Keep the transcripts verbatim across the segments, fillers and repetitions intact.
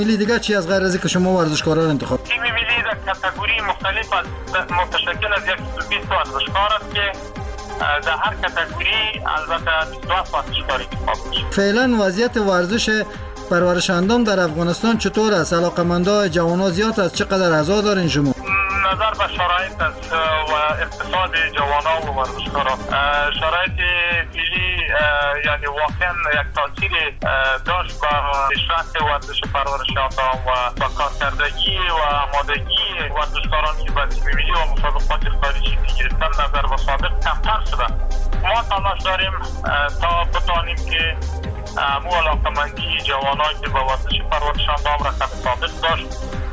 ملی دیگه چی از غیر از اینکه شما ورزشکاران انتخاب؟ تیم ملی در کاتگوری مختلف از متشکل از صد و بیست ورزشکار است که در هر کاتگوری البته بیست و هفت ورزشکار انتخاب میشه. فعلا وضعیت ورزش پرورش اندام در افغانستان چطور است؟ علاقه‌مندان جوانان زیاد است؟ چقدر اعضا دارین شما؟ نظر به شرایط است و اقتصاد جوانان و ورزشکاران، شرایط فعلی یعنی واقعا یک تاثیر داشت به پیشرفت ورزش پرورش اندام و با کارکردگی و آمادگی ورزشکاران که به تیم ملی و مسابقات خارجی گرفتن نظر به سابق کمتر شده. ما تلاش داریم تا بتوانیم که مو علاقه‌مندی جوانان که به ورزش پرورش اندام را سابق داشت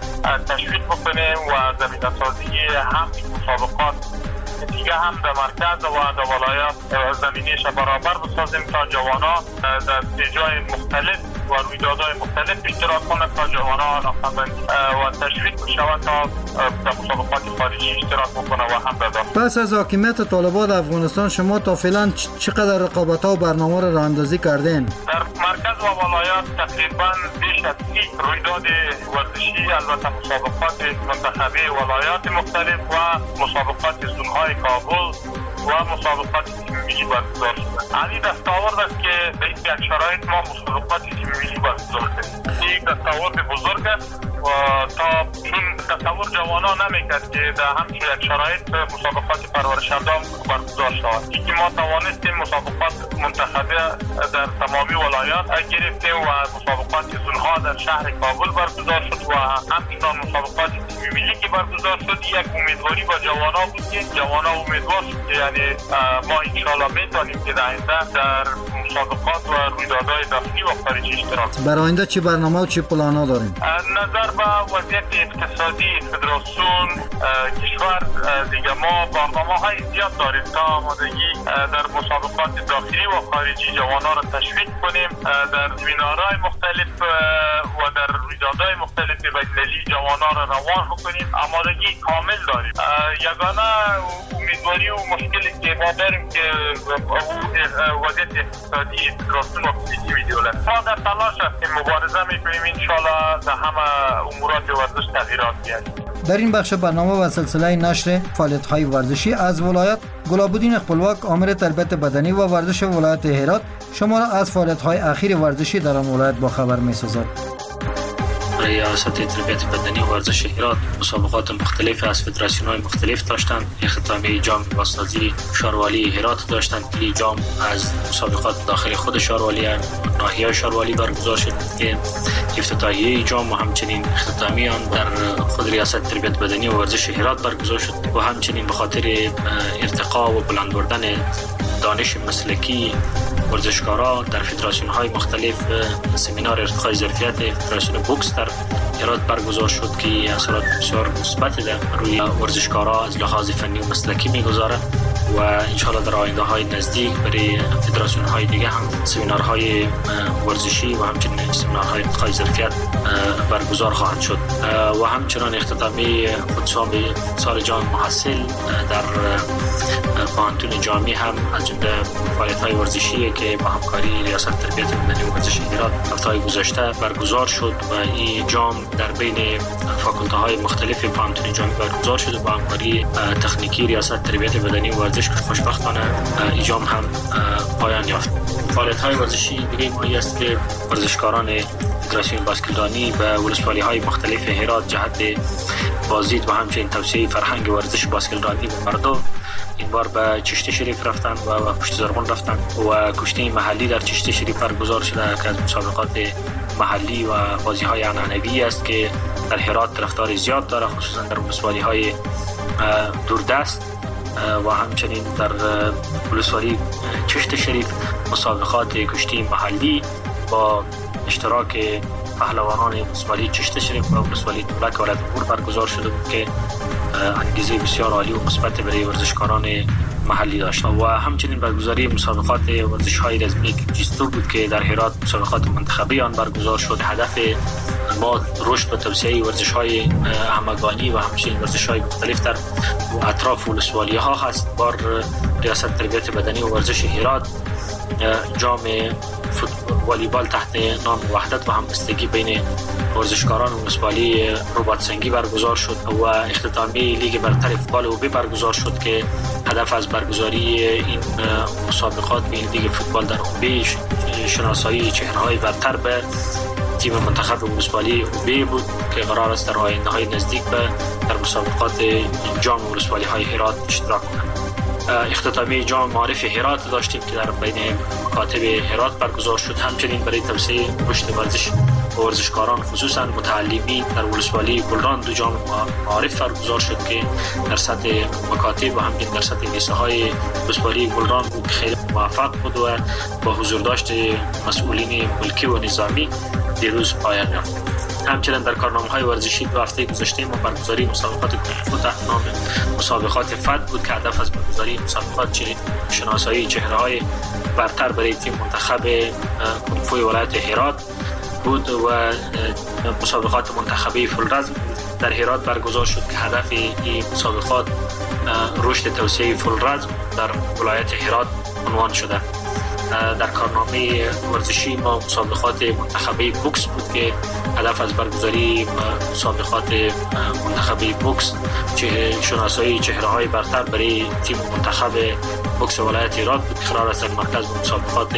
تشویق بکنیم و زمینه‌سازی هم مسابقات دیگه هم در مرکز و در ولایات زمینیش برابر بسازیم تا جوانان در جای مختلف و رویدادهای مختلف اشتراک کنند تا جوانان علاقه‌مند و تشویق بشوند تا در مسابقات خارجی اشتراک بکنند و هم در داخل. پس از حاکمیت طالبان افغانستان شما تا فعلا چقدر رقابت‌ها و برنامه را راه‌اندازی کردین؟ در مرکز و ولایات تقریبا بیش از سی رویداد ورزشی البته مسابقات منتخبی ولایات مختلف و مسابقات زون‌های کابل و مسابقات تیم ملی برگزار شده. علی دستاورد است که به این یک شرایط ما مسابقات تیم ملی برگزار کردیم. این دستاورد بزرگ است و تا چون تصور جوانان نمیکرد که در همچون یک شرایط مسابقات پرورش اندام برگزار شود. اینکه ما توانستیم مسابقات منتخبه در تمامی ولایات گرفتیم و مسابقات زونها در شهر کابل برگزار شد و همچنان مسابقات تیم ملی که برگزار شد. یک امیدواری با جوانان بود که جوانان امیدوار شد که یعنی ما انشالله میتونیم که در آینده در مسابقات و رویدادهای داخلی و خارجی اشتراک کنیم. برای آینده چی برنامه و چی پلانا داریم؟ نظر به وضعیت اقتصادی فدراسیون کشور دیگه ما برنامه‌های زیاد داریم تا آمادگی در مسابقات داخلی و خارجی جوانان را تشویق کنیم، در سمینارهای مختلف و در رویدادهای مختلف بین‌المللی جوانان را روان بکنیم. آمادگی کامل داریم. یگانه امیدواری و مشکلی که ما داریم که وضعیت اقتصادی فدراسیون و کمیته دولت. ما در تلاش هستیم، مبارزه میکنیم انشالله در همه امورات ورزش تغییرات بیاریم. در این بخش برنامه و سلسله نشر فعالیت‌های ورزشی از ولایت گلابودین خپلواک آمر تربیت بدنی و ورزش ولایت هرات شما را از فعالیت‌های اخیر ورزشی در آن ولایت با خبر می‌سازد. ریاست تربیت بدنی و ورزش هرات مسابقات مختلف از فدراسیون‌های مختلف داشتند. اختتامیه جام بازسازی شاروالی هرات داشتند که جام از مسابقات داخل خود شاروالی ناحیه شاروالی برگزار شد که افتتاحیه جام و همچنین اختتامیه آن در خود ریاست تربیت بدنی و ورزش هرات برگزار شد و همچنین به خاطر ارتقا و بلند بردن دانش مسلکی ورزشکارا در فدراسیون‌های مختلف سمینار ارتقای ظرفیت فدراسیون بوکس در هرات برگزار شد که اثرات بسیار مثبت در روی ورزشکارا از لحاظ فنی و مسلکی می‌گذارد و انشالله در آینده های نزدیک برای فدراسیون های دیگه هم سمینارهای ورزشی و همچنین سمینارهای ارتقای ظرفیت برگزار خواهد شد و همچنان اختتامیه فوتسال جام محصل در پانتون جامی هم از جمله فعالیت‌های ورزشی که با همکاری ریاست تربیت بدنی و ورزش هرات هفته گذشته برگزار شد و این جام در بین فاکولته‌های مختلف پانتون جامی برگزار شد و با همکاری تکنیکی ریاست تربیت بدنی و ورزش خوشبختانه این جام هم پایان یافت. فعالیت‌های ورزشی دیگه مهمی است که ورزشکاران فدراسیون باسکتبالی به ولسوالی‌های مختلف هرات جهت بازدید و همچنین توسعه فرهنگ ورزش باسکتبالی به مردم این بار به چشت شریف رفتن و به پشت زرغون رفتن و کشتی محلی در چشت شریف برگزار شده که از مسابقات محلی و بازی‌های عنعنوی است که در هرات طرفدار زیاد داره، خصوصا در ولسوالی‌های دوردست و همچنین در ولسوالی چشت شریف مسابقات کشتی محلی با اشتراک پهلوانان ولسوالی چشت شریف و ولسوالی دولک ولایت امور برگزار شده بود که انگیزه بسیار عالی و مثبت برای ورزشکاران محلی داشت و همچنین برگزاری مسابقات ورزش‌های رزمی جیستو بود که در هرات مسابقات منتخبی آن برگزار شد. هدف ما رشد و توسعه ورزش‌های همگانی و همچنین ورزش‌های مختلف در اطراف ولسوالی‌ها هست. بار ریاست تربیت بدنی و ورزش هرات جام والیبال تحت نام وحدت و همبستگی بین ورزشکاران ولسوالی رباط سنگی برگزار شد و اختتامیه لیگ برتر فوتبال اوبی برگزار شد که هدف از برگزاری این مسابقات به لیگ فوتبال در اوبی شناسایی چهره‌های برتر به تیم منتخب ولسوالی اوبی بود که قرار است در آینده‌های نزدیک به در مسابقات جام ولسوالی‌های هرات اشتراک کنند. اختتامیه جام معارف هرات داشتیم که در بین مکاتب هرات برگزار شد. همچنین برای توسعه رشد ورزش و ورزشکاران خصوصا متعلمین در ولسوالی گلران دو جام معارف برگزار شد که در سطح مکاتب و همچنین در سطح لیسه‌های ولسوالی گلران بود که خیلی موفق بود و با حضور داشت مسئولین ملکی و نظامی دیروز پایان یافت. همچنین در کارنامه‌های ورزشی دو هفته گذشته ما برگزاری مسابقات کنفو تحت نام مسابقات فد بود که هدف از برگزاری مسابقات شناسایی چهره‌های برتر برای تیم منتخب کنفو ولایت هرات بود و مسابقات منتخبی فولرزم در هرات برگزار شد که هدف این مسابقات رشد توسعه فولرزم در ولایت هرات عنوان شده. در کارنامه ورزشی ما مسابقات منتخبی بوکس بود که هدف از برگزاری مسابقات منتخبی بوکس چه شناسایی چهره‌های برتر برای تیم منتخب بوکس ولایت هرات بود که قرار است در مرکز مسابقات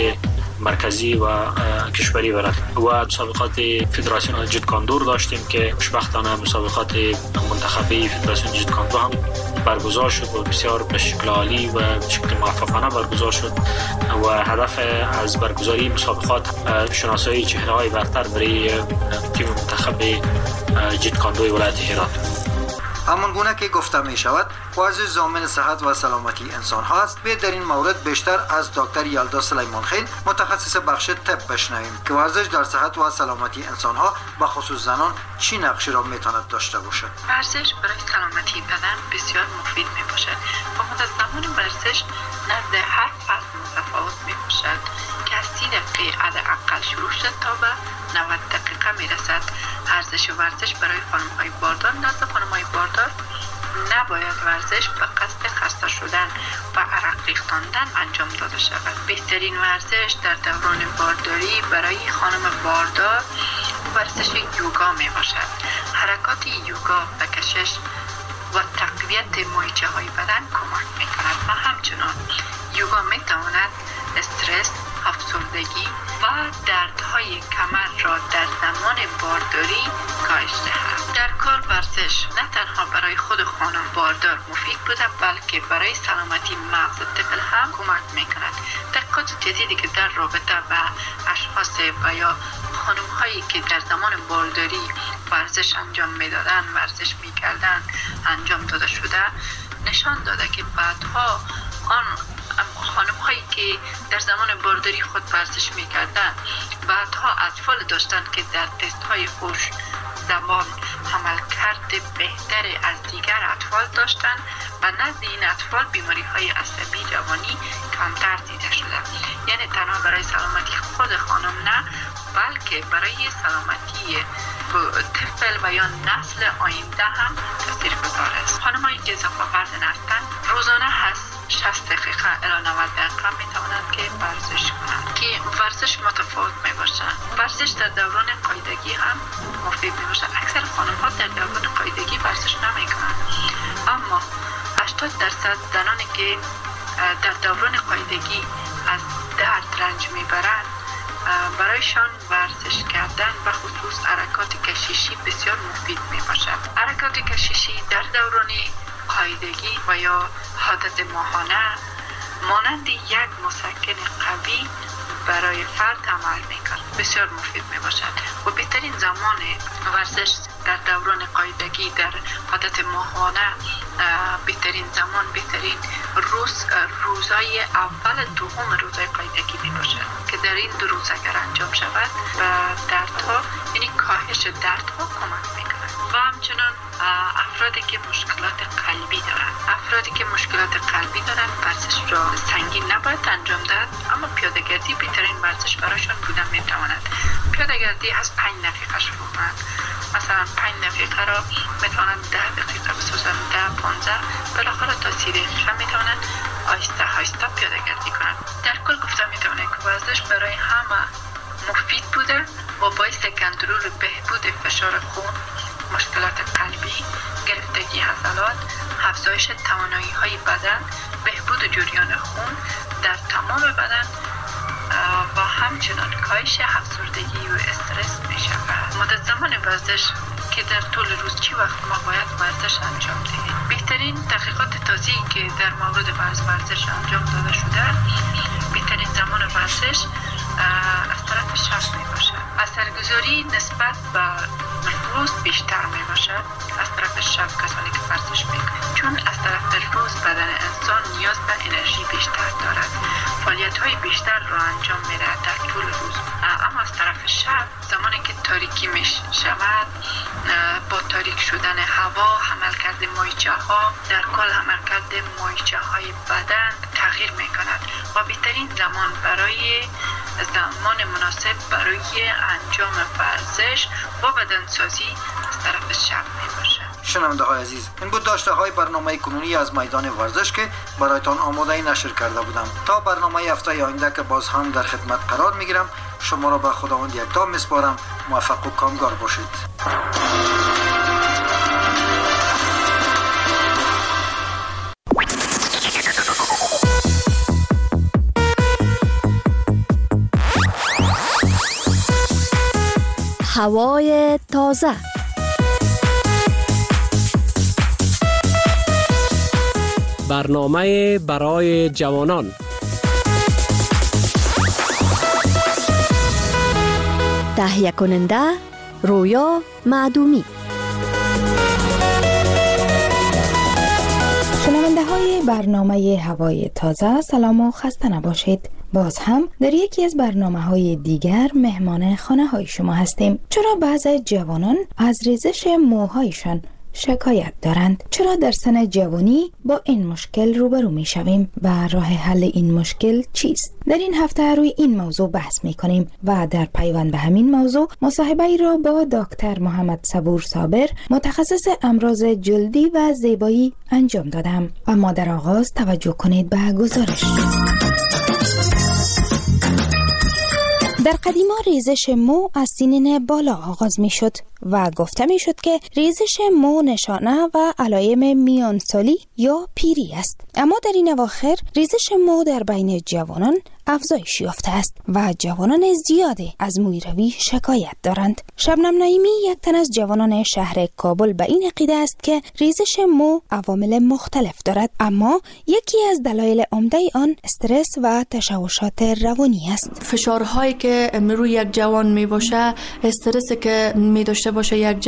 مرکزی و کشوری برد و مسابقات فدراسیون جودکاندو داشتیم که خوشبختانه مسابقات منتخبی فدراسیون جودکاندو هم برگزار شد و بسیار به شکل عالی و به شکل موفقانه برگزار شد و هدف از برگزاری مسابقات شناسایی چهره‌های برتر برای تیم منتخب جودکاندو ولایت هرات. همان گونه که گفته می شود ورزش ضامن صحت و سلامتی انسان ها است. به در این مورد بیشتر از دکتر یلدا سلیمان خیل متخصص بخش طب بشنویم که ورزش در صحت و سلامتی انسان ها به خصوص زنان چی نقشی را می تواند داشته باشد. ورزش برای سلامتی بدن بسیار مفید می باشد و مدت زمان ورزش نزد هر فرد متفاوت می باشد که از سی دقیقه حداقل شروع شد تا به نود دقیقه می رسد. ارزش ورزش برای خانم‌های باردار نزد خانم‌های باردار نباید ورزش به قصد خسته شدن و عرق ریختاندن انجام داده شود. بهترین ورزش در دوران بارداری برای خانم باردار ورزش یوگا می باشد. حرکات یوگا به کشش و تقویت مایچه های بدن کمک می کند و همچنان یوگا می تواند استرس، افسردگی و دردهای کمر را در زمان بارداری کاهش دهد. در کل ورزش نه تنها برای خود خانم باردار مفید بوده بلکه برای سلامتی مغز طفل هم کمک میکند. تحقیقات جدیدی که در رابطه با اشخاص و یا خانم هایی که در زمان بارداری ورزش انجام میدادن ورزش میکردن انجام داده شده نشان داده که بعدها آن خانم هایی که در زمان بارداری خود ورزش میکردن بعدها اطفال داشتن که در تست های هوش زمان عملکرد بهتر از دیگر اطفال داشتن و نزد این اطفال بیماری های عصبی جوانی کمتر دیده شده. یعنی تنها برای سلامتی خود خانم نه بلکه برای سلامتی طفل و یا نسل آینده هم تاثیرگذار است. خانم‌هایی که اضافه وزن هستند روزانه هست شصت دقیقه الی نود دقیقه می توانند که ورزش کنند که ورزش متفاوت می باشد. ورزش در دوران قاعدگی هم مفید می باشد. اکثر خانم‌ها در دوران قاعدگی ورزش نمی کنند اما هشتاد درصد زنانی که در دوران قاعدگی از درد رنج می برند برایشان ورزش کردن و خصوص حرکات کششی بسیار مفید می باشد. حرکات کششی در دوران قاعدگی و یا عادت ماهانه مانند یک مسکن قوی برای فرد عمل می کند. بسیار مفید می باشد و بهترین زمان ورزش در دوران قاعدگی در عادت ماهانه بهترین زمان بهترین روز روزای اول دوم روزای قاعدگی می باشد که در این دو روز اگر انجام شود و دردها یعنی کاهش دردها کمک می کند. و همچنان افرادی که مشکلات قلبی دارند افرادی که مشکلات قلبی دارند ورزش را سنگین نباید انجام داد اما پیاده‌گردی بهترین ورزش برایشان بودن می تواند. پیاده‌گردی از پنج دقیقه شروع کند. مثلا پنج دقیقه را می توانند ده دقیقه بسازند ده پانزده بالاخره تا سی دقیقه می توانند آهسته آهسته پیاده‌گردی کنند. در کل گفته میتوانیم که ورزش برای همه مفید بوده و باعث کنترل و بهبود فشار خون، مشکلات قلبی، گرفتگی عضلات، افزایش توانایی‌های بدن، بهبود جریان خون در تمام بدن و همچنان کاهش افسردگی و استرس می شود. مدت زمان ورزش که در طول روز چی وقت ما باید ورزش انجام دهیم؟ بهترین تحقیقات تازه‌ای که در مورد ورزش انجام داده شده، بهترین زمان ورزش از طرف شب می باشد. اثرگذاری نسبت به روز بیشتر می باشد از طرف شب کسانی که ورزش میکنند، چون از طرف روز بدن انسان نیاز به انرژی بیشتر دارد، فعالیت های بیشتر را انجام میده در طول روز. اما از طرف شب زمانی که تاریکی می شود، با تاریک شدن هوا، عملکرد مایچه ها، در کل عملکرد مایچه های بدن تغییر می کند و بهترین زمان برای زمان مناسب برای انجام ورزش و بدنسازی از طرف شب می باشد. شنونده های عزیز، این بود داشته های برنامه کنونی از میدان ورزش که برایتان آماده نشر کرده بودم. تا برنامه هفته آینده که باز هم در خدمت قرار می گیرم، شما را به خداوند یکتا می سپارم. موفق و کامگار باشید. هوای تازه. برنامه برای جوانان. تهیه کننده رویا معدومی. شنونده های برنامه هوای تازه، سلام و خسته نباشید. باز هم در یکی از برنامه های دیگر مهمان خانه های شما هستیم. چرا بعضی جوانان از ریزش موهایشان شکایت دارند؟ چرا در سن جوانی با این مشکل روبرو می شویم و راه حل این مشکل چیست؟ در این هفته روی این موضوع بحث می کنیم و در پیوند به همین موضوع مصاحبه ای را با دکتر محمد صبور صابر، متخصص امراض جلدی و زیبایی انجام دادم. اما در آغاز توجه کنید به گزارش. در قدیما ریزش مو از سنین بالا آغاز می شد و گفته می شد که ریزش مو نشانه و علائم میانسالی یا پیری است. اما در این اواخر ریزش مو در بین جوانان افزایش یافته است و جوانان زیادی از مویروی شکایت دارند. شبنم نعیمی، یک تن از جوانان شهر کابل، به این عقیده است که ریزش مو عوامل مختلف دارد، اما یکی از دلایل عمده آن استرس و تشوشات روانی است. فشارهایی که روی یک جوان می باشه، استرسی که می داشته باشه یک